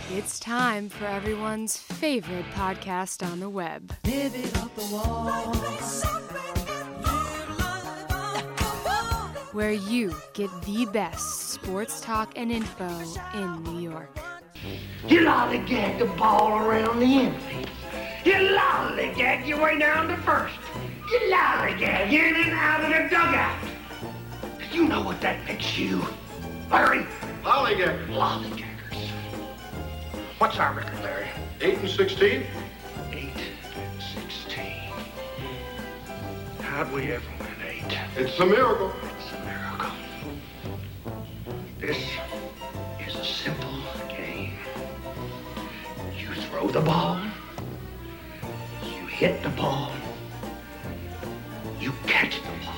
It's time for everyone's favorite podcast on the web. Live it off the wall. Where you get the best sports talk and info in New York. You lollygag the ball around the infield. You lollygag your way down to first. You lollygag in and out of the dugout. You know what that makes you, Larry? Lollygag. Lollygaggers. What's our record, Larry? 8-16. 8-16. How'd we ever win 8? It's a miracle. It's a miracle. This is a simple game. You throw the ball, you hit the ball, you catch the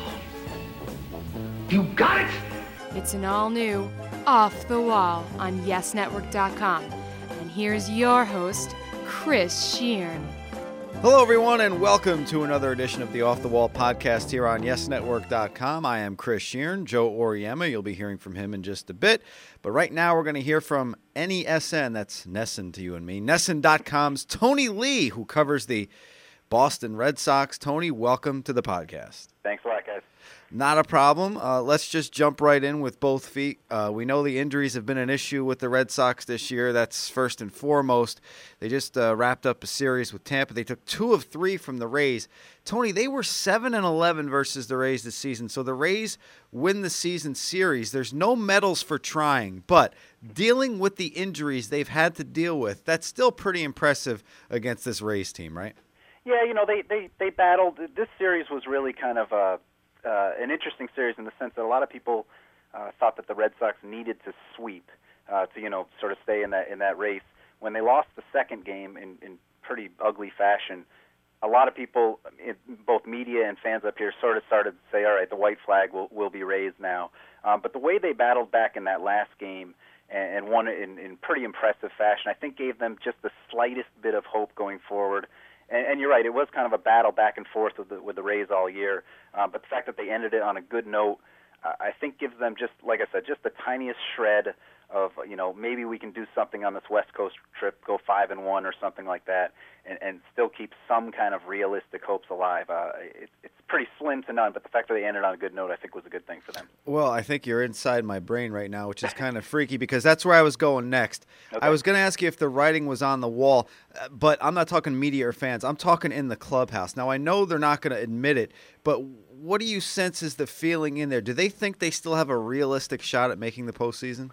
ball. You got it? It's an all-new Off the Wall on YesNetwork.com. And here's your host, Chris Sheeran. Hello, everyone, and welcome to another edition of the Off the Wall podcast here on YesNetwork.com. I am Chris Sheeran. Joe Oriema, you'll be hearing from him in just a bit. But right now, we're going to hear from NESN, that's Nesson to you and me, Nesson.com's Tony Lee, who covers the Boston Red Sox. Tony, welcome to the podcast. Thanks a lot, guys. Not a problem. Let's just jump right in with both feet. We know the injuries have been an issue with the Red Sox this year. That's first and foremost. They just wrapped up a series with Tampa. They took 2 of 3 from the Rays. Tony, they were 7-11 versus the Rays this season. So the Rays win the season series. There's no medals for trying, but dealing with the injuries they've had to deal with, that's still pretty impressive against this Rays team, right? Yeah, you know, they battled. This series was really kind of an interesting series in the sense that a lot of people thought that the Red Sox needed to sweep to sort of stay in that race. When they lost the second game in pretty ugly fashion, a lot of people, both media and fans up here, sort of started to say, all right, the white flag will be raised now. But the way they battled back in that last game and won it in pretty impressive fashion, I think gave them just the slightest bit of hope going forward. And you're right, it was kind of a battle back and forth with the Rays all year. But the fact that they ended it on a good note, I think gives them just, like I said, just the tiniest shred of, maybe we can do something on this West Coast trip, go 5-1 or something like that, and still keep some kind of realistic hopes alive. It's pretty slim to none, but the fact that they ended on a good note, I think, was a good thing for them. Well, I think you're inside my brain right now, which is kind of freaky because that's where I was going next. Okay. I was going to ask you if the writing was on the wall, but I'm not talking media or fans. I'm talking in the clubhouse. Now, I know they're not going to admit it, but what do you sense is the feeling in there? Do they think they still have a realistic shot at making the postseason?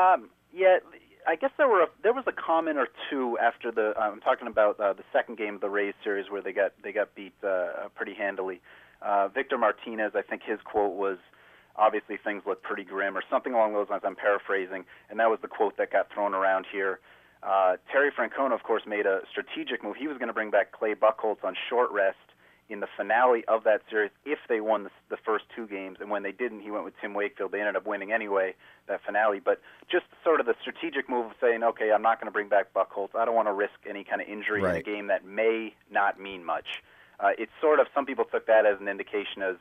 Yeah, I guess there was a comment or two after the. I'm talking about the second game of the Rays series where they got beat pretty handily. Victor Martinez, I think his quote was, "Obviously things look pretty grim," or something along those lines. I'm paraphrasing, and that was the quote that got thrown around here. Terry Francona, of course, made a strategic move. He was going to bring back Clay Buchholz on short rest in the finale of that series if they won the first 2 games, and when they didn't, he went with Tim Wakefield. They ended up winning anyway, that finale, but just sort of the strategic move of saying, okay, I'm not going to bring back Buchholz. I don't want to risk any kind of injury in a game that may not mean much. It's sort of, some people took that as an indication as,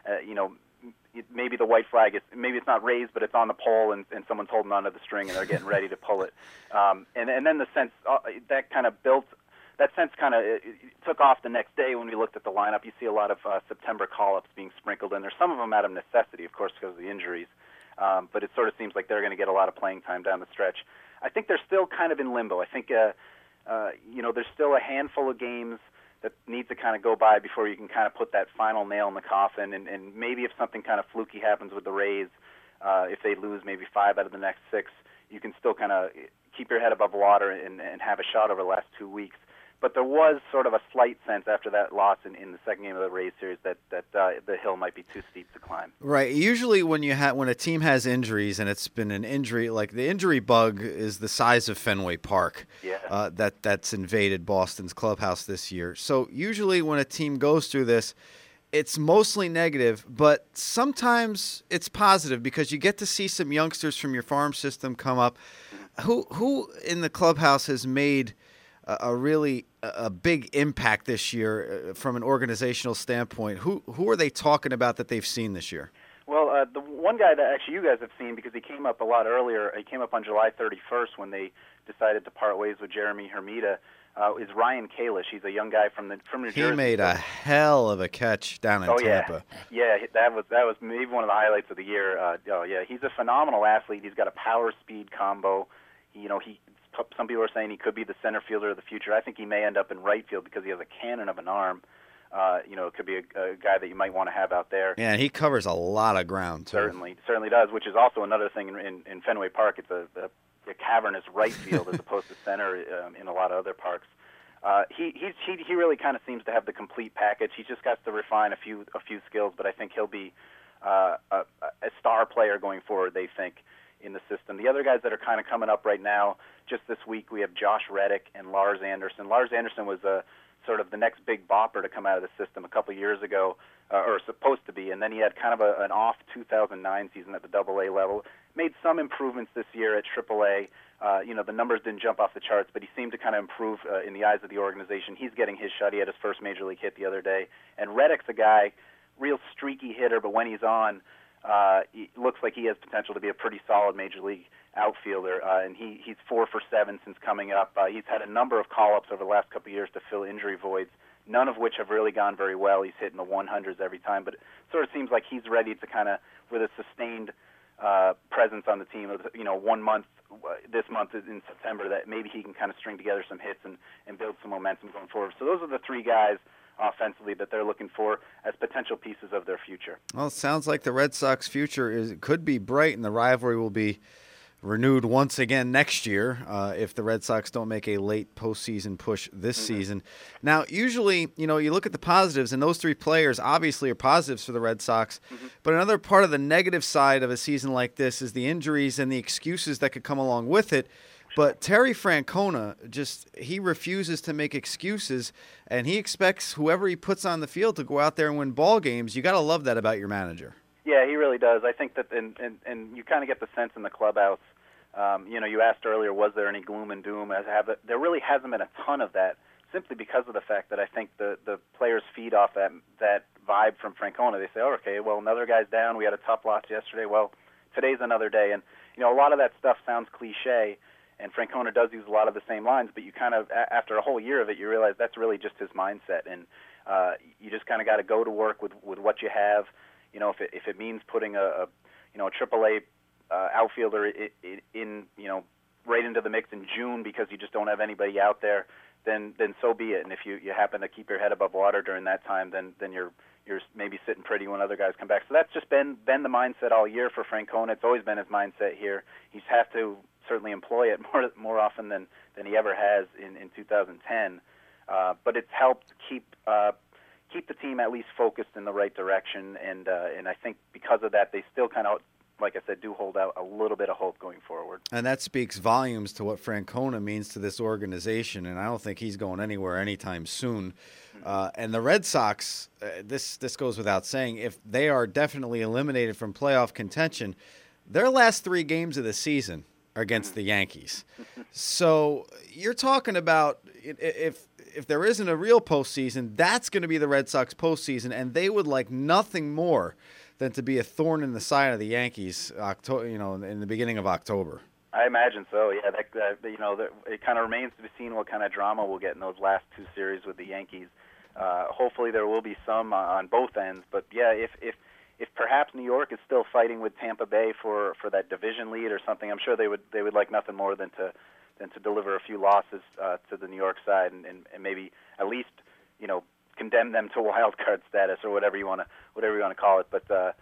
maybe the white flag is, maybe it's not raised, but it's on the pole, and someone's holding onto the string, and they're getting ready to pull it. And then the sense, that kind of built, that sense kind of took off the next day when we looked at the lineup. You see a lot of September call-ups being sprinkled in there, some of them out of necessity, of course, because of the injuries. But it sort of seems like they're going to get a lot of playing time down the stretch. I think they're still kind of in limbo. I think, there's still a handful of games that need to kind of go by before you can kind of put that final nail in the coffin. And maybe if something kind of fluky happens with the Rays, if they lose maybe 5 out of the next 6, you can still kind of keep your head above water and have a shot over the last 2 weeks. But there was sort of a slight sense after that loss in the second game of the Rays series that the hill might be too steep to climb. Right. Usually when a team has injuries, and it's been an injury, like the injury bug is the size of Fenway Park. Yeah. That's invaded Boston's clubhouse this year. So usually when a team goes through this, it's mostly negative, but sometimes it's positive because you get to see some youngsters from your farm system come up. Who in the clubhouse has made a really big impact this year from an organizational standpoint? Who are they talking about that they've seen this year? Well, the one guy that actually you guys have seen, because he came up a lot earlier, he came up on July 31st when they decided to part ways with Jeremy Hermida, is Ryan Kalish. He's a young guy from New Jersey. He made a hell of a catch down in Tampa. Yeah, that was maybe one of the highlights of the year. He's a phenomenal athlete. He's got a power speed combo. Some people are saying he could be the center fielder of the future. I think he may end up in right field because he has a cannon of an arm. It could be a guy that you might want to have out there. Yeah, and he covers a lot of ground, too. Certainly does, which is also another thing in Fenway Park. It's a cavernous right field as opposed to center in a lot of other parks. He really kind of seems to have the complete package. He just got to refine a few skills, but I think he'll be a star player going forward, they think, in the system. The other guys that are kind of coming up right now, just this week, we have Josh Reddick and Lars Anderson. Lars Anderson was sort of the next big bopper to come out of the system a couple years ago, or supposed to be, and then he had kind of an off 2009 season at the AA level. Made some improvements this year at AAA. The numbers didn't jump off the charts, but he seemed to kind of improve in the eyes of the organization. He's getting his shot. He had his first major league hit the other day. And Reddick's a guy, real streaky hitter, but when he's on, he looks like he has potential to be a pretty solid major league outfielder. And he's 4 for 7 since coming up. He's had a number of call-ups over the last couple of years to fill injury voids, none of which have really gone very well. He's hitting the 100s every time, but it sort of seems like he's ready to kind of, with a sustained presence on the team, 1 month, this month in September, that maybe he can kind of string together some hits and build some momentum going forward. So those are the three guys offensively that they're looking for as potential pieces of their future. Well, it sounds like the Red Sox future could be bright, and the rivalry will be renewed once again next year if the Red Sox don't make a late postseason push this season. Now, usually, you look at the positives, and those three players obviously are positives for the Red Sox. But another part of the negative side of a season like this is the injuries and the excuses that could come along with it. But Terry Francona, he refuses to make excuses, and he expects whoever he puts on the field to go out there and win ball games. You got to love that about your manager. Yeah, he really does. I think that, and you kind of get the sense in the clubhouse. You asked earlier, was there any gloom and doom? There really hasn't been a ton of that, simply because of the fact that I think the players feed off that vibe from Francona. They say, oh, okay, well, another guy's down. We had a tough loss yesterday. Well, today's another day. And, a lot of that stuff sounds cliche, and Francona does use a lot of the same lines, but you kind of, after a whole year of it, you realize that's really just his mindset. And you just kind of got to go to work with what you have. If it means putting a AAA outfielder in right into the mix in June because you just don't have anybody out there, then so be it. And if you happen to keep your head above water during that time, then you're maybe sitting pretty when other guys come back. So that's just been the mindset all year for Francona. It's always been his mindset here. He's have to certainly employ it more often than he ever has in 2010. But it's helped keep the team at least focused in the right direction, and I think because of that, they still kind of, like I said, do hold out a little bit of hope going forward. And that speaks volumes to what Francona means to this organization, and I don't think he's going anywhere anytime soon. And the Red Sox, this goes without saying, if they are definitely eliminated from playoff contention, their last 3 games of the season are against the Yankees. So you're talking about if there isn't a real postseason, that's going to be the Red Sox postseason, and they would like nothing more than to be a thorn in the side of the Yankees, in the beginning of October. I imagine so. Yeah, it kind of remains to be seen what kind of drama we'll get in those last 2 series with the Yankees. Hopefully, there will be some on both ends. But yeah, if perhaps New York is still fighting with Tampa Bay for that division lead or something, I'm sure they would like nothing more than to deliver a few losses to the New York side and maybe at least condemn them to wild card status or whatever you want to call it. But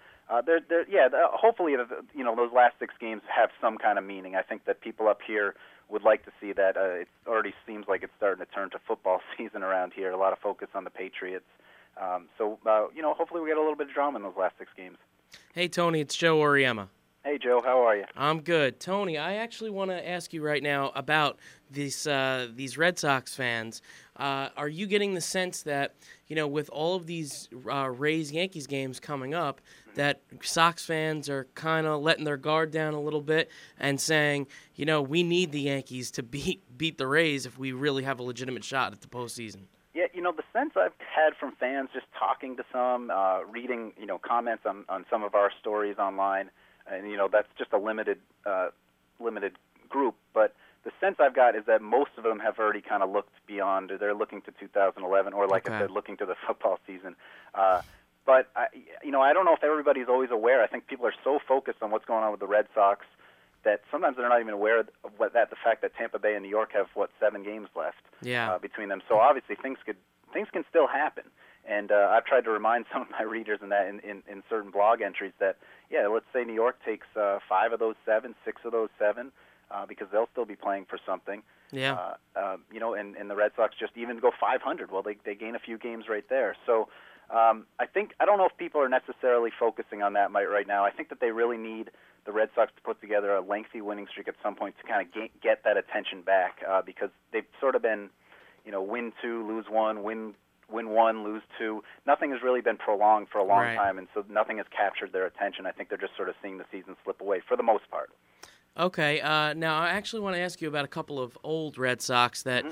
hopefully those last 6 games have some kind of meaning. I think that people up here would like to see that. It already seems like it's starting to turn to football season around here. A lot of focus on the Patriots. Hopefully we get a little bit of drama in those last 6 games. Hey, Tony, it's Joe Oriema. Hey, Joe, how are you? I'm good. Tony, I actually want to ask you right now about these Red Sox fans. Are you getting the sense that, with all of these Rays-Yankees games coming up, that Sox fans are kind of letting their guard down a little bit and saying, we need the Yankees to beat the Rays if we really have a legitimate shot at the postseason? Yeah, the sense I've had from fans just talking to some, reading, comments on some of our stories online, and that's just a limited group. But the sense I've got is that most of them have already kind of looked beyond. They're looking to 2011, or like I said, looking to the football season. But I don't know if everybody's always aware. I think people are so focused on what's going on with the Red Sox that sometimes they're not even aware of the fact that Tampa Bay and New York have 7 games left between them. So obviously things can still happen. And I've tried to remind some of my readers in certain blog entries that let's say New York takes 5 of those 7, 6 of those 7. Because they'll still be playing for something. Yeah. And the Red Sox just even go 500. Well, they gain a few games right there. So I don't know if people are necessarily focusing on that right now. I think that they really need the Red Sox to put together a lengthy winning streak at some point to kind of get that attention back because they've sort of been, win 2, lose 1, win 1, lose 2. Nothing has really been prolonged for a long time, and so nothing has captured their attention. I think they're just sort of seeing the season slip away for the most part. Okay, now I actually want to ask you about a couple of old Red Sox that,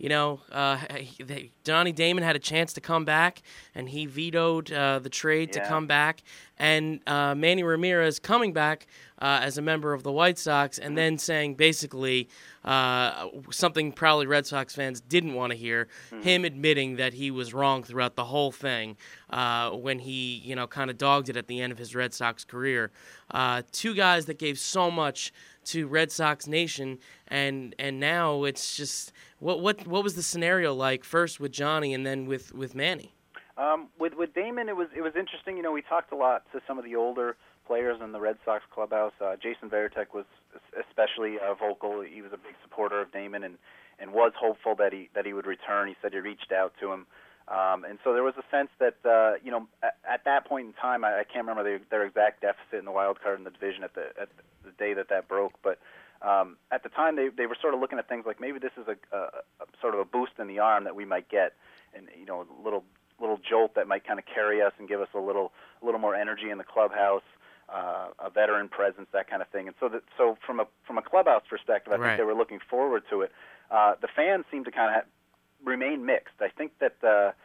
Johnny Damon had a chance to come back, and he vetoed the trade to come back, and Manny Ramirez coming back as a member of the White Sox, and then saying basically something probably Red Sox fans didn't want to hear, him admitting that he was wrong throughout the whole thing when he, kind of dogged it at the end of his Red Sox career. 2 guys that gave so much to Red Sox Nation, and now it's just what was the scenario like first with Johnny and then with Manny? With Damon, it was interesting. We talked a lot to some of the older players in the Red Sox clubhouse. Jason Varitek was especially vocal. He was a big supporter of Damon and was hopeful that he would return. He said he reached out to him. And so there was a sense that, at that point in time, I can't remember their exact deficit in the wild card in the division at the day that broke, but at the time they were sort of looking at things like maybe this is a sort of a boost in the arm that we might get, and a little jolt that might kind of carry us and give us a little more energy in the clubhouse, a veteran presence, that kind of thing. And so from a clubhouse perspective, I think they were looking forward to it. The fans seem to kind of remain mixed. I think that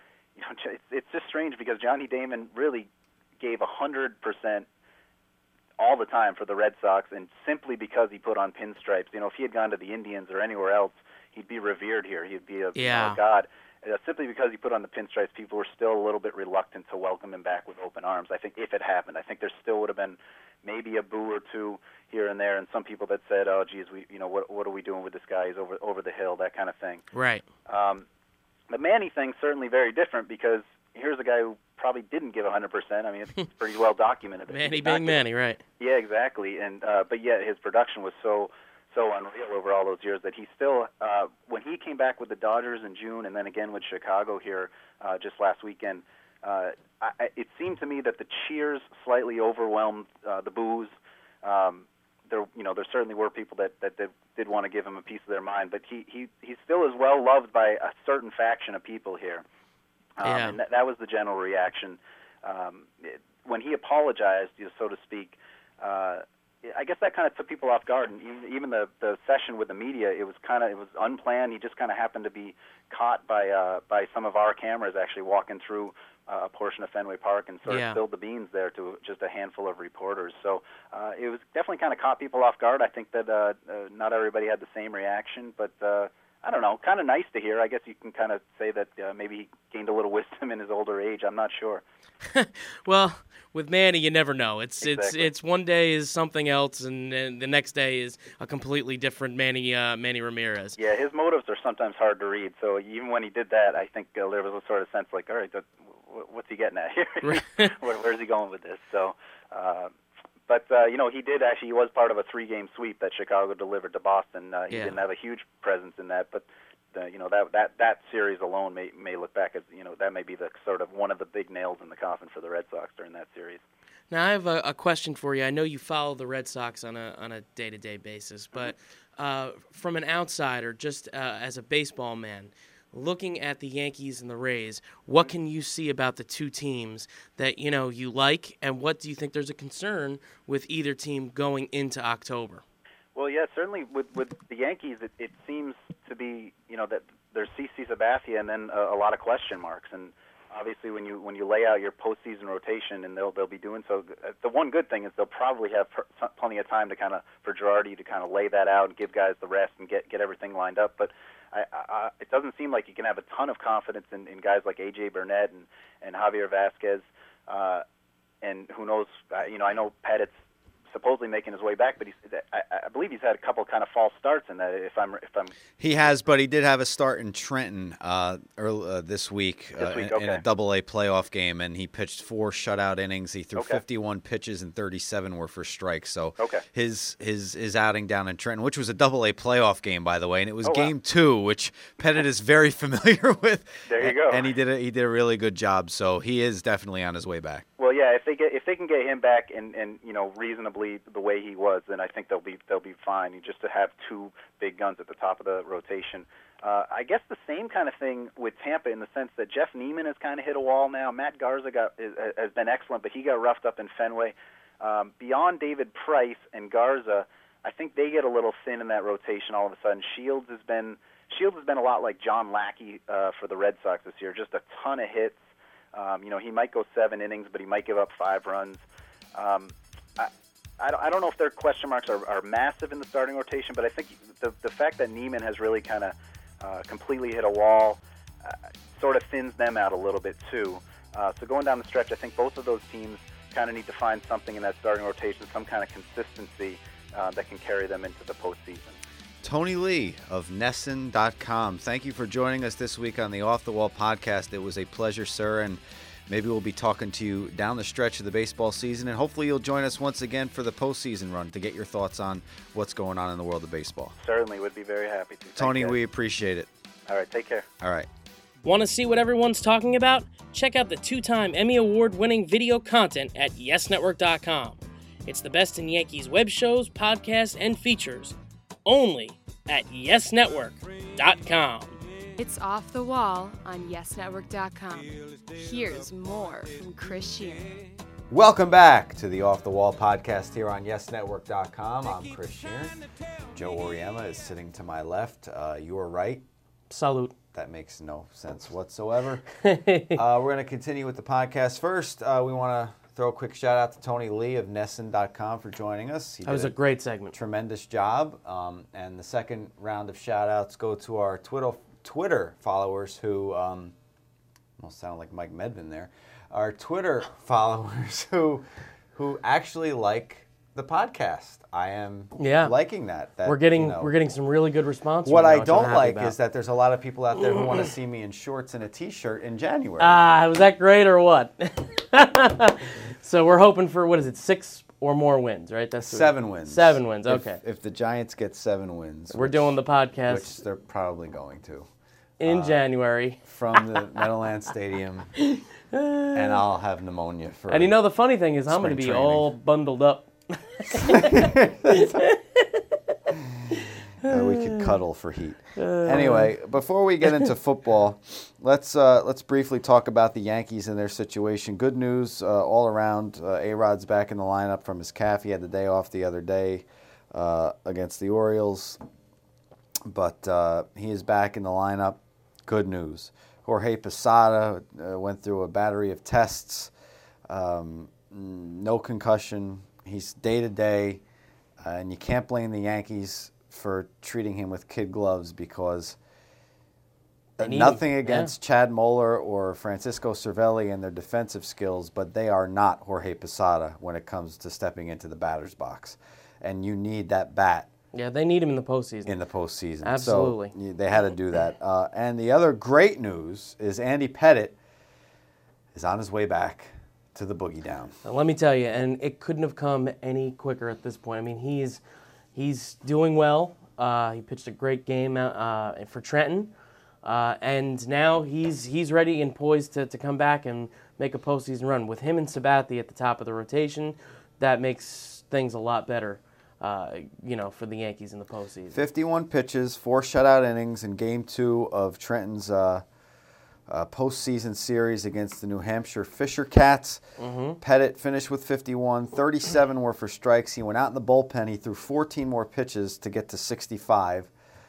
it's just strange because Johnny Damon really gave 100% all the time for the Red Sox, and simply because he put on pinstripes. If he had gone to the Indians or anywhere else, he'd be revered here. He'd be a god. Simply because he put on the pinstripes, people were still a little bit reluctant to welcome him back with open arms. I think if it happened, I think there still would have been maybe a boo or two here and there, and some people that said, "Oh, geez, what are we doing with this guy? He's over the hill," that kind of thing. Right. The Manny thing's certainly very different because here's a guy who probably didn't give 100%. I mean, it's pretty well documented. Manny being Manny, right? Yeah, exactly. And but yet his production was so unreal over all those years that he still, when he came back with the Dodgers in June and then again with Chicago here just last weekend, it seemed to me that the cheers slightly overwhelmed the boos. There certainly were people that did want to give him a piece of their mind, but he still is well loved by a certain faction of people here. And that was the general reaction. When he apologized, so to speak, I guess that kind of took people off guard. And even the session with the media, it was unplanned. He just kind of happened to be caught by some of our cameras actually walking through a portion of Fenway Park and sort of spilled the beans there to just a handful of reporters. So it was definitely kind of caught people off guard. I think that not everybody had the same reaction, but I don't know, kind of nice to hear. I guess you can kind of say that maybe he gained a little wisdom in his older age. I'm not sure. Well, with Manny, you never know. Exactly. It's one day is something else, and the next day is a completely different Manny Ramirez. Yeah, his motives are sometimes hard to read. So even when he did that, I think there was a sort of sense like, all right, what's he getting at here? Where's he going with this? So. But he did actually. He was part of a 3-game sweep that Chicago delivered to Boston. He didn't have a huge presence in that, but that series alone may look back as that may be the sort of one of the big nails in the coffin for the Red Sox during that series. Now I have a question for you. I know you follow the Red Sox on a day-to-day basis, but from an outsider, just as a baseball man, looking at the Yankees and the Rays, what can you see about the two teams that you like, and what do you think there's a concern with either team going into October? Well, yeah, certainly with the Yankees, it seems to be that there's CC Sabathia and then a lot of question marks, and obviously when you lay out your postseason rotation, and they'll be doing so. The one good thing is they'll probably have plenty of time to for Girardi to kind of lay that out and give guys the rest and get everything lined up. But it doesn't seem like you can have a ton of confidence in guys like A.J. Burnett and Javier Vasquez, and who knows? I know Pettit's supposedly making his way back, but I believe he's had a couple kind of false starts in that. If I'm He has, but he did have a start in Trenton this week, okay. in a Double-A playoff game, and he pitched 4 shutout innings. He threw 51 pitches, and 37 were for strikes. So his outing down in Trenton, which was a Double-A playoff game, by the way, and it was Game 2, which Pettit is very familiar with. There you go. And he did a really good job. So he is definitely on his way back. Well, yeah, if they can get him back and reasonably the way he was, then I think they'll be fine. Just to have 2 big guns at the top of the rotation. I guess the same kind of thing with Tampa in the sense that Jeff Neiman has kind of hit a wall now. Matt Garza has been excellent, but he got roughed up in Fenway. Beyond David Price and Garza, I think they get a little thin in that rotation all of a sudden. Shields has been a lot like John Lackey for the Red Sox this year, just a ton of hits. He might go 7 innings, but he might give up 5 runs. I don't know if their question marks are massive in the starting rotation, but I think the fact that Neiman has really kind of completely hit a wall sort of thins them out a little bit too. So going down the stretch, I think both of those teams kind of need to find something in that starting rotation, some kind of consistency that can carry them into the postseason. Tony Lee of NESN.com. Thank you for joining us this week on the Off the Wall podcast. It was a pleasure, sir, and maybe we'll be talking to you down the stretch of the baseball season, and hopefully you'll join us once again for the postseason run to get your thoughts on what's going on in the world of baseball. Certainly, would be very happy to. Tony, we appreciate it. All right, take care. All right. Want to see what everyone's talking about? Check out the 2-time Emmy Award-winning video content at YesNetwork.com. It's the best in Yankees web shows, podcasts, and features. Only at YesNetwork.com. It's Off the Wall on YesNetwork.com. Here's more from Chris Sheeran. Welcome back to the Off the Wall podcast here on YesNetwork.com. I'm Chris Sheeran. Joe Oriema is sitting to my left. You are right. Salute. That makes no sense whatsoever. We're going to continue with the podcast. First, we want to throw a quick shout out to Tony Lee of NESN.com for joining us. That was a great segment. Tremendous job. And the second round of shout outs go to our Twitter followers who almost sound like Mike Medvin there. Our Twitter followers who actually like the podcast. I am liking that. We're getting some really good response. What I don't like is that there's a lot of people out there who want to see me in shorts and a t-shirt in January. Was that great or what? So we're hoping for, 6 or more wins, right? That's 7 wins. 7 wins, okay. If the Giants get 7 wins. We're doing the podcast. Which they're probably going to. In January. From the Meadowlands Stadium. And I'll have pneumonia for And the funny thing is I'm going to be all bundled up. We could cuddle for heat. Anyway, before we get into football, let's briefly talk about the Yankees and their situation. Good news all around. A-Rod's back in the lineup from his calf. He had the day off the other day against the Orioles, but he is back in the lineup. Good news. Jorge Posada went through a battery of tests. No concussion. He's day-to-day, and you can't blame the Yankees for treating him with kid gloves because nothing against Chad Moeller or Francisco Cervelli and their defensive skills, but they are not Jorge Posada when it comes to stepping into the batter's box. And you need that bat. Yeah, they need him in the postseason. Absolutely. So they had to do that. And the other great news is Andy Pettitte is on his way back to the Boogie Down. Now, let me tell you, and it couldn't have come any quicker at this point. I mean, he's doing well. He pitched a great game for Trenton, and now he's ready and poised to come back and make a postseason run. With him and Sabathia at the top of the rotation, that makes things a lot better, for the Yankees in the postseason. 51 pitches, 4 shutout innings in Game 2 of Trenton's postseason series against the New Hampshire Fisher Cats. Mm-hmm. Pettitte finished with 51. 37 were for strikes. He went out in the bullpen. He threw 14 more pitches to get to 65.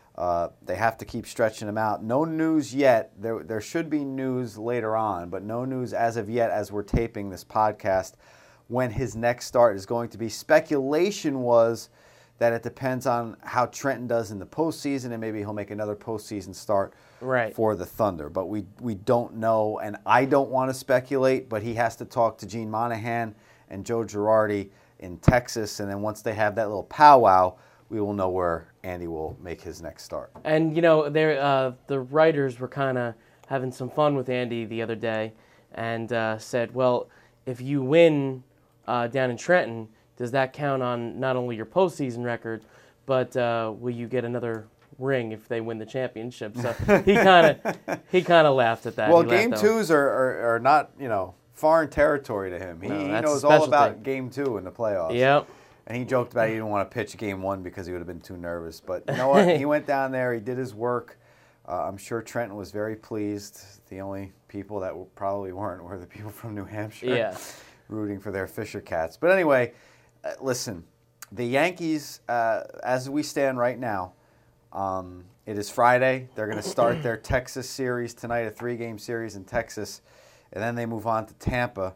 They have to keep stretching him out. No news yet. There should be news later on, but no news as of yet as we're taping this podcast when his next start is going to be. Speculation was that it depends on how Trenton does in the postseason, and maybe he'll make another postseason start for the Thunder. But we don't know, and I don't want to speculate, but he has to talk to Gene Monahan and Joe Girardi in Texas, and then once they have that little powwow, we will know where Andy will make his next start. And, the writers were kind of having some fun with Andy the other day and said, well, if you win down in Trenton, does that count on not only your postseason record, but will you get another ring if they win the championship? So he kind of laughed at that. Well, game twos are not, foreign territory to him. He knows all about game 2 in the playoffs. Yep. And he joked about he didn't want to pitch game 1 because he would have been too nervous. But you know what? He went down there. He did his work. I'm sure Trenton was very pleased. The only people that probably weren't were the people from New Hampshire rooting for their Fisher Cats. But anyway, listen, the Yankees, as we stand right now, it is Friday. They're going to start their Texas series tonight, a 3-game series in Texas. And then they move on to Tampa.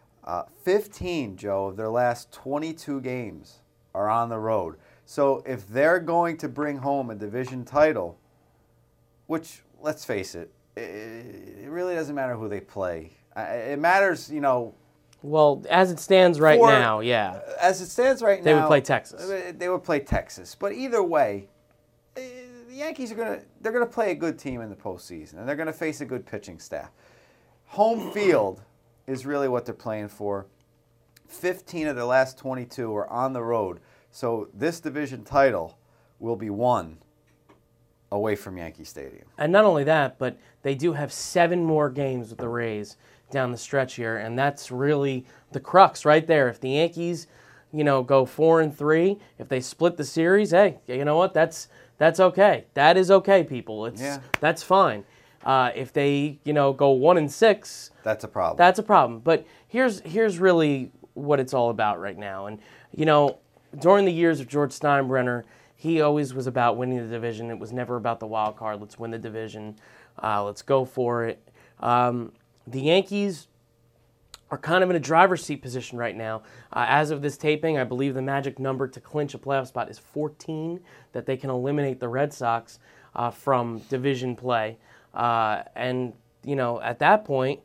15, Joe, of their last 22 games are on the road. So if they're going to bring home a division title, which, let's face it, it really doesn't matter who they play. It matters, Well, as it stands right now, yeah. As it stands right now, they would play Texas. They would play Texas. But either way, the Yankees they're gonna play a good team in the postseason, and they're gonna face a good pitching staff. Home field is really what they're playing for. 15 of their last 22 are on the road. So this division title will be won away from Yankee Stadium. And not only that, but they do have 7 more games with the Rays down the stretch here, and that's really the crux right there. If the Yankees, go 4-3, if they split the series, hey, you know what? That's okay. That is okay, people. That's fine. If they, go 1-6, that's a problem. That's a problem. But here's really what it's all about right now. And during the years of George Steinbrenner, he always was about winning the division. It was never about the wild card. Let's win the division. Let's go for it. The Yankees are kind of in a driver's seat position right now. As of this taping, I believe the magic number to clinch a playoff spot is 14, that they can eliminate the Red Sox from division play. And at that point,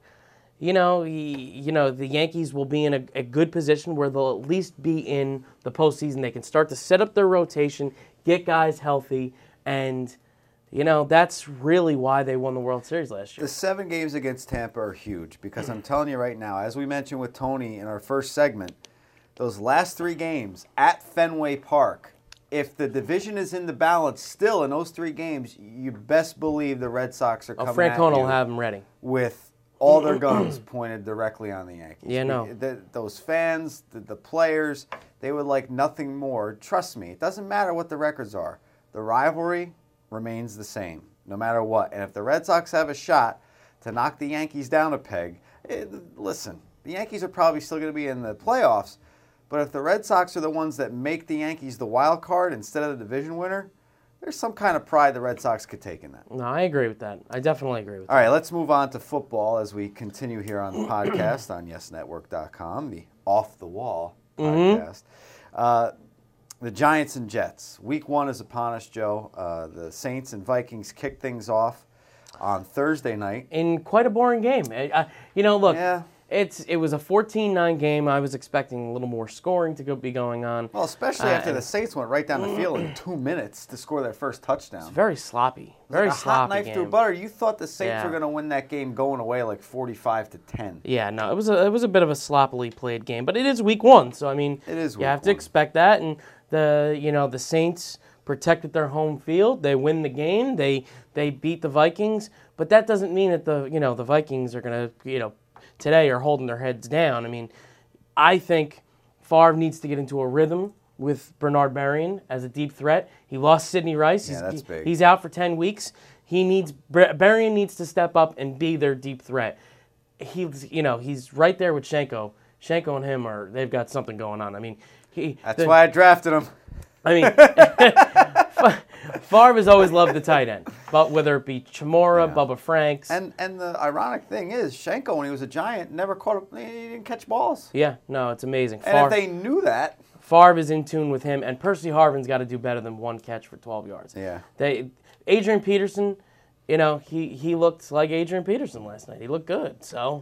the Yankees will be in a good position where they'll at least be in the postseason. They can start to set up their rotation, get guys healthy, and that's really why they won the World Series last year. The 7 games against Tampa are huge because I'm telling you right now, as we mentioned with Tony in our first segment, those last 3 games at Fenway Park, if the division is in the balance still in those 3 games, you best believe the Red Sox are coming Francona at you will have them ready with all their guns pointed directly on the Yankees. Yeah, no. Those fans, the players, they would like nothing more. Trust me, it doesn't matter what the records are. The rivalry remains the same, no matter what. And if the Red Sox have a shot to knock the Yankees down a peg, listen, the Yankees are probably still going to be in the playoffs, but if the Red Sox are the ones that make the Yankees the wild card instead of the division winner, there's some kind of pride the Red Sox could take in that. No, I agree with that. I definitely agree with that. All right, let's move on to football as we continue here on the podcast on YesNetwork.com, the Off the Wall podcast. The Giants and Jets. Week 1 is upon us, Joe. The Saints and Vikings kick things off on Thursday night. In quite a boring game. Look, Yeah. It was a 14-9 game. I was expecting a little more scoring to be going on. Well, especially after the Saints went right down the field in 2 minutes to score their first touchdown. It's very sloppy. Very like a sloppy hot knife game. through butter. You thought the Saints Yeah. were going to win that game going away like 45-10. Yeah, no, it was a bit of a sloppily played game, but it is week 1, so I mean, It is you week have to 1. expect that. And the Saints protected their home field. They win the game. They beat the Vikings, but that doesn't mean that the Vikings are going to today are holding their heads down. I mean, I think Favre needs to get into a rhythm with Bernard Berrian as a deep threat. He lost Sidney Rice. Yeah, that's big. He's out for 10 weeks. Berrian needs to step up and be their deep threat. He's right there with Schenko. Schenko and him they've got something going on. I mean, That's why I drafted him. I mean, Favre has always loved the tight end, but whether it be Chamora, Bubba Franks. And the ironic thing is, Schenko, when he was a Giant, never he didn't catch balls. Yeah, no, it's amazing. And if they knew that. Favre is in tune with him, and Percy Harvin's got to do better than one catch for 12 yards. Yeah. Adrian Peterson, he looked like Adrian Peterson last night. He looked good. So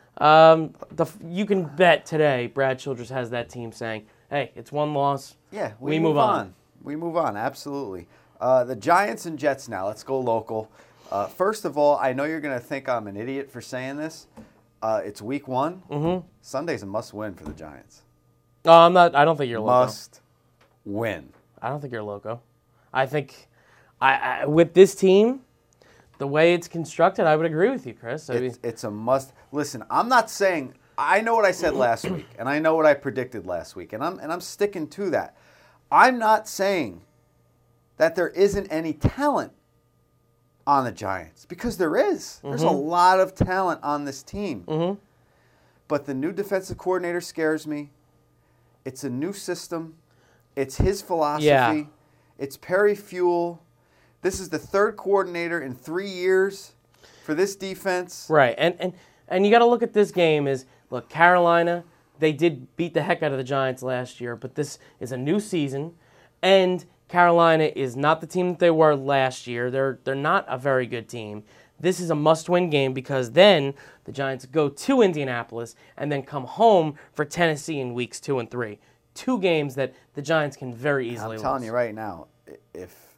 you can bet today Brad Childress has that team saying, hey, it's one loss. Yeah, we move on. We move on, absolutely. The Giants and Jets now. Let's go local. First of all, I know you're going to think I'm an idiot for saying this. It's week 1. Mm-hmm. Sunday's a must-win for the Giants. No, I'm not. I don't think you're loco. Must win. I don't think you're loco. I think with this team, the way it's constructed, I would agree with you, Chris. It's a must. Listen, I'm not saying I know what I said last week, and I know what I predicted last week, and I'm sticking to that. I'm not saying that there isn't any talent on the Giants, because there is. Mm-hmm. There's a lot of talent on this team. Mm-hmm. But the new defensive coordinator scares me. It's a new system. It's his philosophy. Yeah. It's Perry Fuel. This is the third coordinator in 3 years for this defense. Right, and you got to look at this game as, look, Carolina, they did beat the heck out of the Giants last year, but this is a new season, and Carolina is not the team that they were last year. They're not a very good team. This is a must-win game because then the Giants go to Indianapolis and then come home for Tennessee in weeks 2 and 3. 2 games that the Giants can very easily lose. I'm telling you right now, if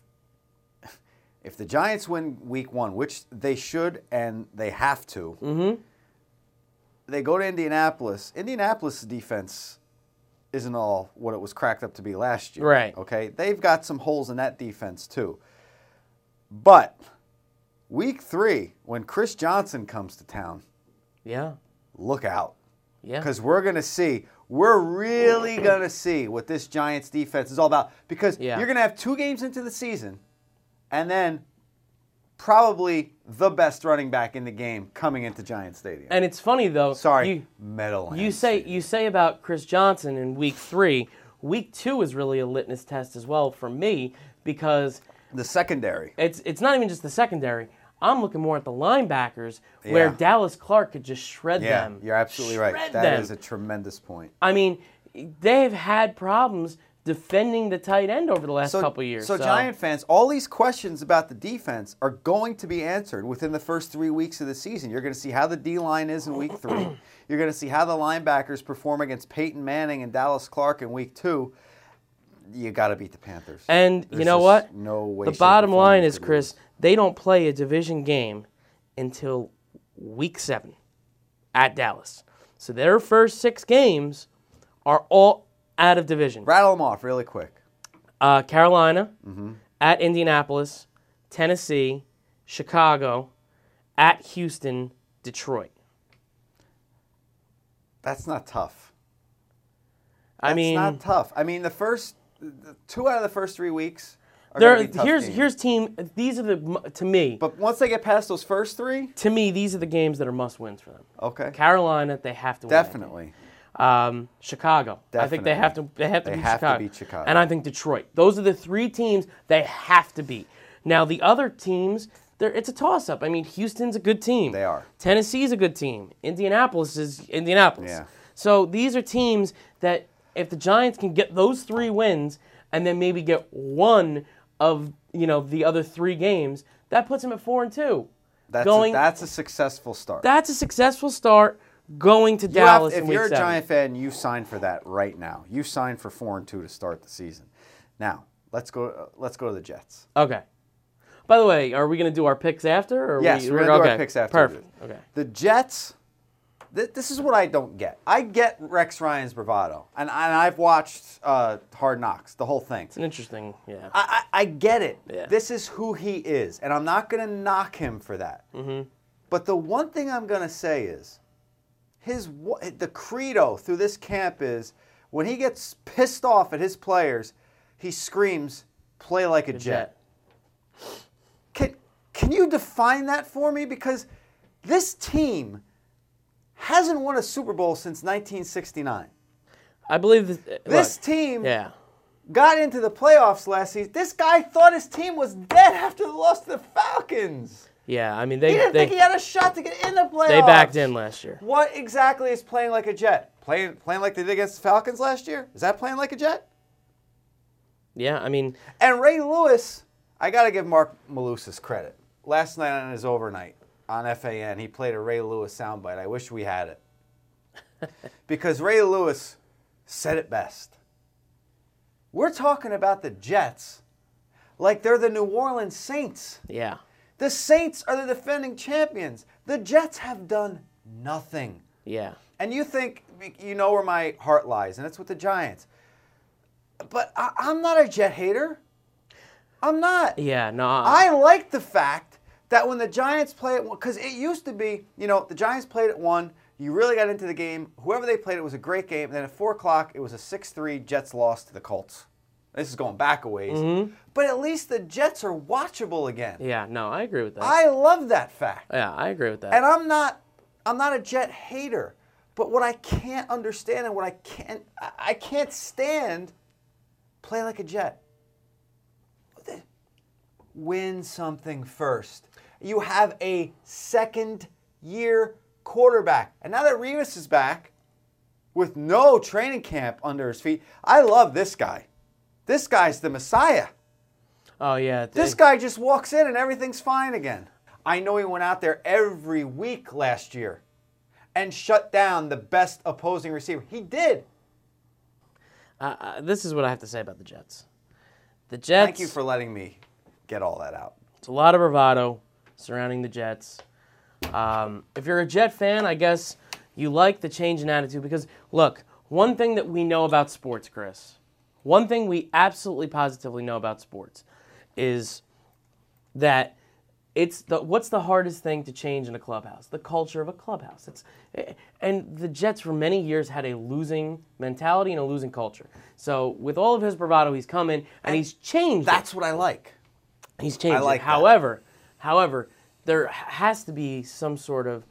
the Giants win week 1, which they should and they have to, they go to Indianapolis. Indianapolis' defense isn't all what it was cracked up to be last year. Right. Okay? They've got some holes in that defense too. But week 3, when Chris Johnson comes to town, look out. Yeah. Because we're really going to see what this Giants defense is all about. Because you're going to have 2 games into the season, and then probably the best running back in the game coming into Giants Stadium. And it's funny, though. Meadowlands. You say about Chris Johnson in week 3, week 2 is really a litmus test as well for me because the secondary. It's not even just the secondary. I'm looking more at the linebackers where Dallas Clark could just shred them. Yeah, you're absolutely right. That is a tremendous point. I mean, they've had problems defending the tight end over the last couple of years. So Giant fans, all these questions about the defense are going to be answered within the first 3 weeks of the season. You're going to see how the D-line is in week 3. You're going to see how the linebackers perform against Peyton Manning and Dallas Clark in week 2. You got to beat the Panthers. And you know what? No way. The bottom line is, Chris, they don't play a division game until week 7 at Dallas. So their first 6 games are all out of division. Rattle them off really quick. Carolina, at Indianapolis, Tennessee, Chicago, at Houston, Detroit. That's not tough. That's not tough. I mean, the first 2 out of the first 3 weeks are going to be tough here's team. These are to me. But once they get past those first 3, to me, these are the games that are must wins for them. Okay. Carolina, they have to win. Definitely. Chicago. Definitely. I think they have to beat Chicago. And I think Detroit. Those are the 3 teams they have to beat. Now the other teams, it's a toss-up. I mean, Houston's a good team. They are. Tennessee's a good team. Indianapolis is Indianapolis. Yeah. So these are teams that if the Giants can get those 3 wins and then maybe get one of the other 3 games, that puts them at 4-2. That's a successful start. That's a successful start. Going to Dallas in week 7. If you're a Giant fan, you sign for that right now. You sign for 4-2 to start the season. Now, let's go to the Jets. Okay. By the way, are we going to do our picks after? Yes, we're going to do our picks after. Perfect. Okay. The Jets, this is what I don't get. I get Rex Ryan's bravado, and I've watched Hard Knocks, the whole thing. It's an interesting, I get it. Yeah. This is who he is, and I'm not going to knock him for that. Mm-hmm. But the one thing I'm going to say is, the credo through this camp is when he gets pissed off at his players, he screams, "Play like a Jet." Can you define that for me? Because this team hasn't won a Super Bowl since 1969. I believe this team got into the playoffs last season. This guy thought his team was dead after the loss to the Falcons. Yeah, I mean, He didn't think he had a shot to get in the playoffs. They backed in last year. What exactly is playing like a Jet? Playing like they did against the Falcons last year? Is that playing like a Jet? Yeah, I mean, And Ray Lewis, I got to give Mark Malusis credit. Last night on his overnight on FAN, he played a Ray Lewis soundbite. I wish we had it. Because Ray Lewis said it best. We're talking about the Jets like they're the New Orleans Saints. yeah. The Saints are the defending champions. The Jets have done nothing. Yeah. And you think, you know where my heart lies, and it's with the Giants. But I'm not a Jet hater. I'm not. Yeah, no. I like the fact that when the Giants play it, because it used to be, the Giants played at 1, you really got into the game. Whoever they played, it was a great game. And then at 4 o'clock, it was a 6-3 Jets loss to the Colts. This is going back a ways. Mm-hmm. But at least the Jets are watchable again. Yeah, no, I agree with that. I love that fact. Yeah, I agree with that. And I'm not a Jet hater. But what I can't understand and what I can't stand, play like a Jet. Win something first. You have a second-year quarterback. And now that Revis is back with no training camp under his feet, I love this guy. This guy's the Messiah. Oh, yeah. This guy just walks in and everything's fine again. I know he went out there every week last year and shut down the best opposing receiver. He did. This is what I have to say about the Jets. The Jets. Thank you for letting me get all that out. It's a lot of bravado surrounding the Jets. If you're a Jet fan, I guess you like the change in attitude because, look, one thing that we know about sports, Chris, one thing we absolutely positively know about sports is that what's the hardest thing to change in a clubhouse? The culture of a clubhouse. And the Jets for many years had a losing mentality and a losing culture. So with all of his bravado, he's come in and he's changed. That's what I like. He's changed. I like it. that. However, there has to be some sort of.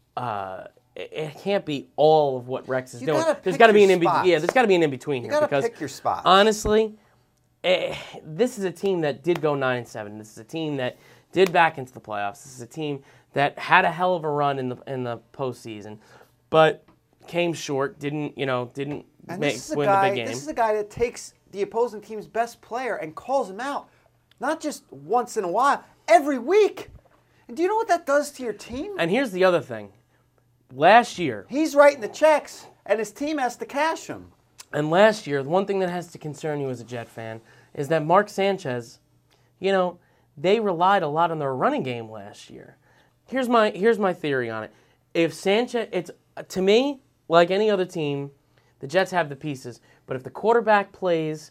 It can't be all of what Rex is doing. There's got to be an in between. Yeah, there's got to be an in between here. You got to because pick your spots. honestly, this is a team that did go 9-7. This is a team that did back into the playoffs. This is a team that had a hell of a run in the postseason, but came short. Didn't win the big game. This is a guy that takes the opposing team's best player and calls him out, not just once in a while, every week. And do you know what that does to your team? And here's the other thing. Last year, He's writing the checks, and his team has to cash them. And last year, the one thing that has to concern you as a Jet fan is that Mark Sanchez, they relied a lot on their running game last year. Here's my theory on it. If Sanchez, it's to me like any other team, the Jets have the pieces. But if the quarterback plays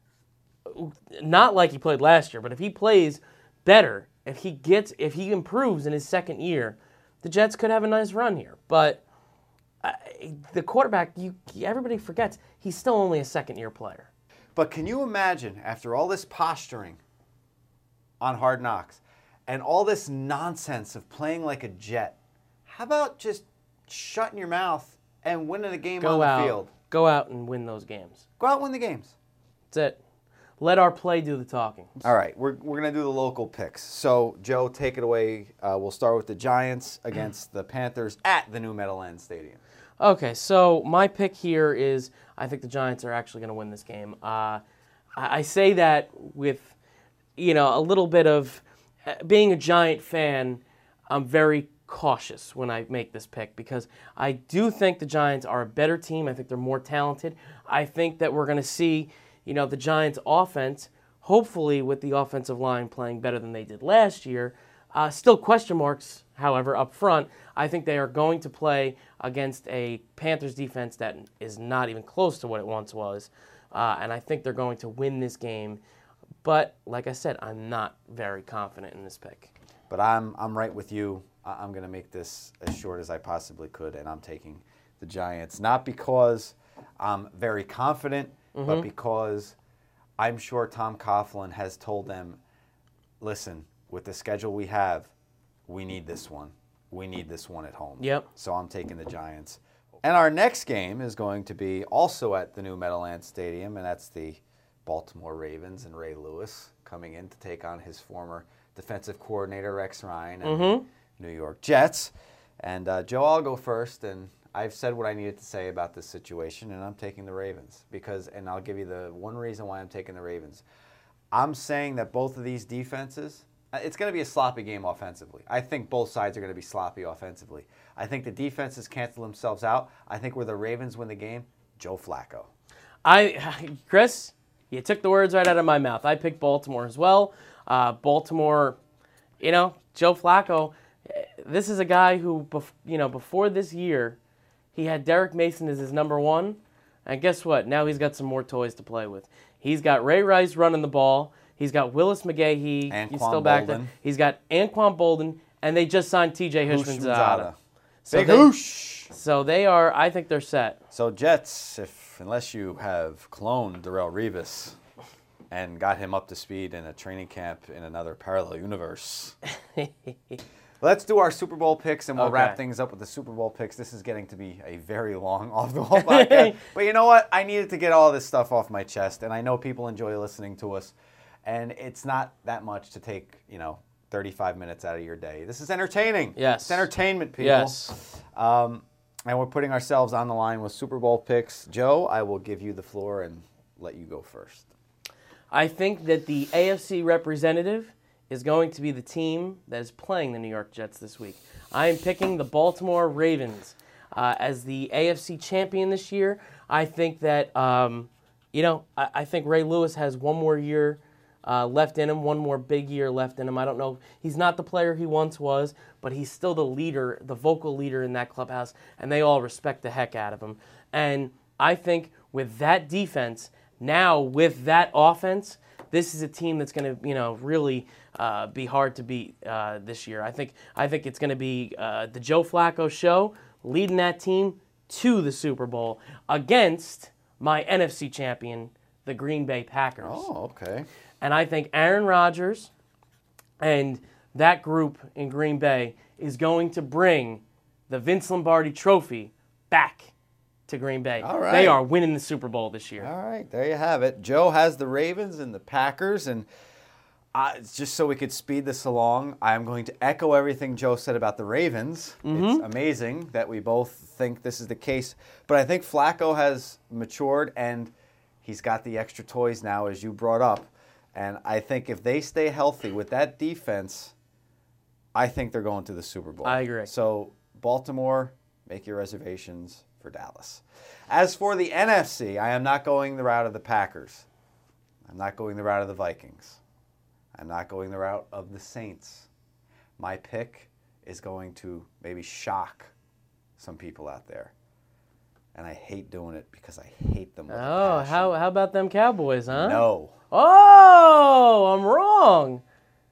not like he played last year, but if he plays better, if he improves in his second year, the Jets could have a nice run here. But the quarterback, everybody forgets, he's still only a second-year player. But can you imagine, after all this posturing on Hard Knocks and all this nonsense of playing like a Jet, how about just shutting your mouth and winning a game on the field? Go out and win those games. Go out and win the games. That's it. Let our play do the talking. All right, we're going to do the local picks. So, Joe, take it away. We'll start with the Giants against the Panthers at the New Meadowlands Stadium. Okay, so my pick here is I think the Giants are actually going to win this game. I say that with, a little bit of being a Giant fan. I'm very cautious when I make this pick because I do think the Giants are a better team. I think they're more talented. I think that we're going to see, the Giants' offense, hopefully with the offensive line playing better than they did last year. Still question marks, however, up front. I think they are going to play against a Panthers defense that is not even close to what it once was. And I think they're going to win this game. But, like I said, I'm not very confident in this pick. But I'm right with you. I'm going to make this as short as I possibly could, and I'm taking the Giants. Not because I'm very confident, but because I'm sure Tom Coughlin has told them, listen, with the schedule we have, we need this one. We need this one at home. Yep. So I'm taking the And our next game is going to be also at the New Meadowlands Stadium, and that's the Baltimore Ravens and Ray Lewis coming in to take on his former defensive coordinator Rex Ryan and New York Jets. And Joe, I'll go first, and I've said what I needed to say about this situation, and I'm taking the Ravens and I'll give you the one reason why I'm taking the Ravens. I'm saying that both of these defenses, it's going to be a sloppy game offensively. I think both sides are going to be sloppy offensively. I think the defenses cancel themselves out. I think where the Ravens win the game, Joe Flacco. Chris, you took the words right out of my mouth. I picked Baltimore as well. Baltimore, Joe Flacco, this is a guy who, before this year, he had Derek Mason as his number one. And guess what? Now he's got some more toys to play with. He's got Ray Rice running the ball. He's got Willis McGahee. He's still back there. He's got Anquan Bolden. And they just signed T.J. Houshmandzadeh. Big Hoosh! So they are, I think they're set. So Jets, unless you have cloned Darrelle Revis and got him up to speed in a training camp in another parallel universe. Let's do our Super Bowl picks, and we'll wrap things up with the Super Bowl picks. This is getting to be a very long off-the-wall podcast. But you know what? I needed to get all this stuff off my chest, and I know people enjoy listening to us. And it's not that much to take, 35 minutes out of your day. This is entertaining. Yes. It's entertainment, people. Yes. And we're putting ourselves on the line with Super Bowl picks. Joe, I will give you the floor and let you go first. I think that the AFC representative is going to be the team that is playing the New York Jets this week. I am picking the Baltimore Ravens as the AFC champion this year. I think that, I think Ray Lewis has one more year left in him, one more big year left in him. I don't know. He's not the player he once was, but he's still the leader, the vocal leader in that clubhouse, and they all respect the heck out of him. And I think with that defense, now with that offense, this is a team that's going to, really be hard to beat this year. I think it's going to be the Joe Flacco show leading that team to the Super Bowl against my NFC champion, the Green Bay Packers. Oh, okay. And I think Aaron Rodgers and that group in Green Bay is going to bring the Vince Lombardi trophy back to Green Bay. All right. They are winning the Super Bowl this year. All right, there you have it. Joe has the Ravens and the Packers, and just so we could speed this along, I'm going to echo everything Joe said about the Ravens. It's amazing that we both think this is the case, but I think Flacco has matured, and he's got the extra toys now, as you brought up. And I think if they stay healthy with that defense, I think they're going to the Super Bowl. I agree. So, Baltimore, make your reservations for Dallas. As for the NFC, I am not going the route of the Packers. I'm not going the route of the Vikings. I'm not going the route of the Saints. My pick is going to maybe shock some people out there. And I hate doing it because I hate them with a passion. How about them Cowboys, huh? No. Oh, I'm wrong.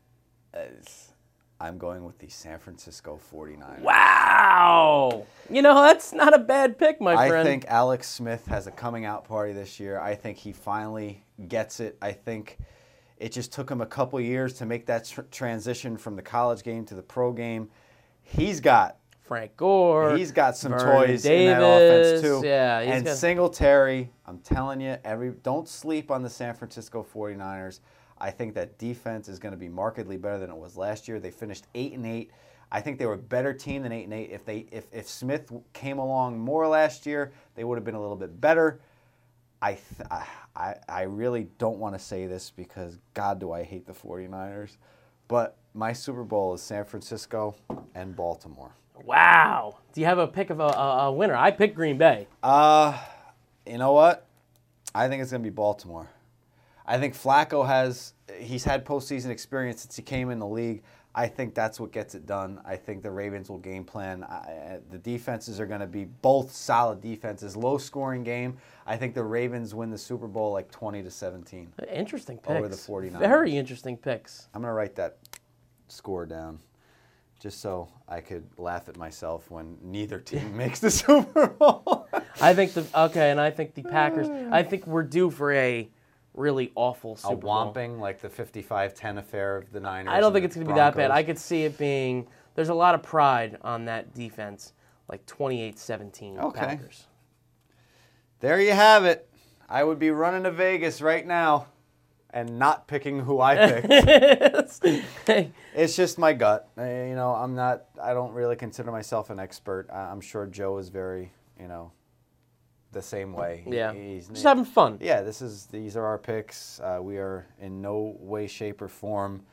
I'm going with the San Francisco 49ers. Wow. That's not a bad pick, my friend. I think Alex Smith has a coming out party this year. I think he finally gets it. I think it just took him a couple years to make that transition from the college game to the pro game. He's got Frank Gore. He's got some Vernon toys Davis, in that offense too. Yeah, and Singletary, I'm telling you, don't sleep on the San Francisco 49ers. I think that defense is going to be markedly better than it was last year. They finished 8-8. I think they were a better team than 8-8. If Smith came along more last year, they would have been a little bit better. I really don't want to say this because, God, do I hate the 49ers. But my Super Bowl is San Francisco and Baltimore. Wow. Do you have a pick of a winner? I picked Green Bay. You know what? I think it's going to be Baltimore. I think Flacco he's had postseason experience since he came in the league. I think that's what gets it done. I think the Ravens will game plan. The defenses are going to be both solid defenses. Low-scoring game. I think the Ravens win the Super Bowl like 20-17. Interesting picks. Over the 49ers. Very interesting picks. I'm going to write that score down just so I could laugh at myself when neither team makes the Super Bowl. I think the Packers, I think we're due for a really awful Super Bowl. A whomping, like the 55-10 affair of the Niners. I don't think it's going to be that bad. I could see it being, there's a lot of pride on that defense, like 28-17 Okay. Packers. There you have it. I would be running to Vegas right now and not picking who I picked. It's just my gut. I don't really consider myself an expert. I'm sure Joe is very, the same way. Yeah. He's just having fun. Yeah, these are our picks. We are in no way, shape, or form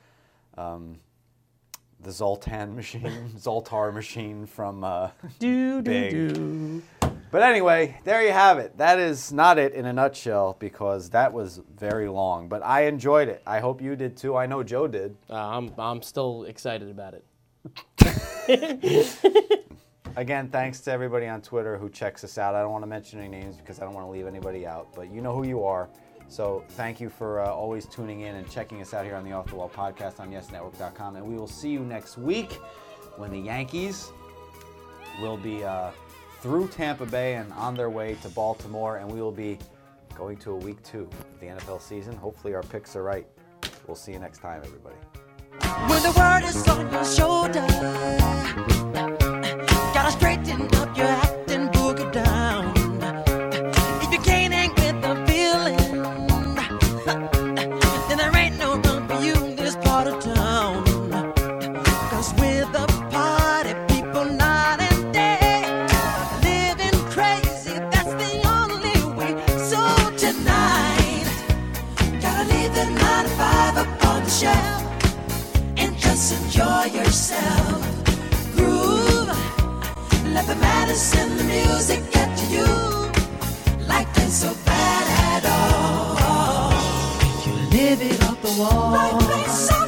the Zoltar machine from Big. But anyway, there you have it. That is not it in a nutshell because that was very long. But I enjoyed it. I hope you did too. I know Joe did. I'm still excited about it. Again, thanks to everybody on Twitter who checks us out. I don't want to mention any names because I don't want to leave anybody out. But you know who you are. So thank you for always tuning in and checking us out here on the Off the Wall podcast on YesNetwork.com. And we will see you next week when the Yankees will be through Tampa Bay and on their way to Baltimore. And we will be going to a week 2 of the NFL season. Hopefully our picks are right. We'll see you next time, everybody. When the world is on your shoulder, gotta straighten up your act and boogie down. If you can't hang with the feeling, then there ain't no room for you in this part of town. 'Cause with the party people night and day, living crazy, that's the only way. So tonight, gotta leave the 9 to 5 up on the shelf and just enjoy yourself. Groove, let the madness and the music get to you. Life ain't so bad at all. You live it off the wall. Life ain't so